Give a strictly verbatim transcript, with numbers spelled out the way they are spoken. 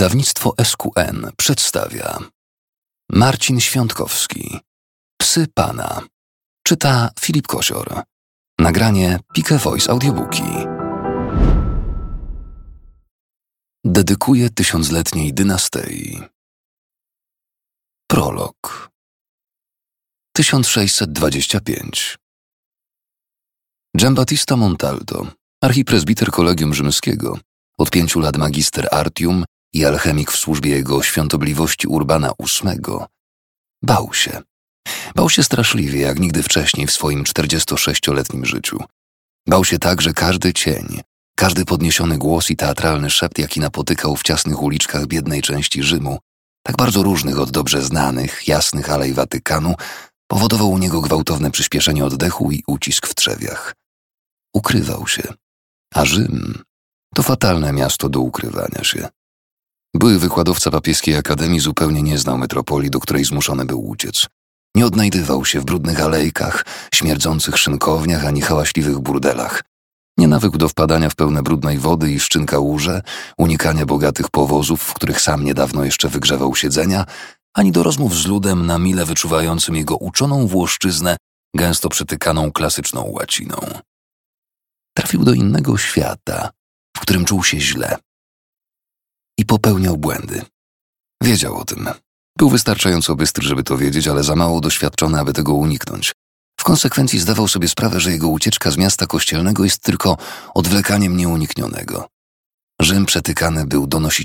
Wydawnictwo S Q N przedstawia Marcin Świątkowski. Psy Pana. Czyta Filip Kosior. Nagranie Pike Voice Audiobooki. Dedykuję tysiącletniej dynastyi. Prolog. tysiąc sześćset dwadzieścia pięć. Giambattista Montalto, archipresbiter Kolegium Rzymskiego, od pięciu lat magister artium i alchemik w służbie jego świątobliwości Urbana ósmego, bał się. Bał się straszliwie, jak nigdy wcześniej w swoim czterdziestosześcioletnim życiu. Bał się tak, że każdy cień, każdy podniesiony głos i teatralny szept, jaki napotykał w ciasnych uliczkach biednej części Rzymu, tak bardzo różnych od dobrze znanych, jasnych alej Watykanu, powodował u niego gwałtowne przyspieszenie oddechu i ucisk w trzewiach. Ukrywał się. A Rzym to fatalne miasto do ukrywania się. Były wykładowca papieskiej akademii zupełnie nie znał metropolii, do której zmuszony był uciec. Nie odnajdywał się w brudnych alejkach, śmierdzących szynkowniach ani hałaśliwych burdelach. Nie nawykł do wpadania w pełne brudnej wody i szczynka łóże, unikania bogatych powozów, w których sam niedawno jeszcze wygrzewał siedzenia, ani do rozmów z ludem na mile wyczuwającym jego uczoną włoszczyznę, gęsto przytykaną klasyczną łaciną. Trafił do innego świata, w którym czuł się źle. I popełniał błędy. Wiedział o tym. Był wystarczająco bystry, żeby to wiedzieć, ale za mało doświadczony, aby tego uniknąć. W konsekwencji zdawał sobie sprawę, że jego ucieczka z miasta kościelnego jest tylko odwlekaniem nieuniknionego. Rzym przetykany był donosić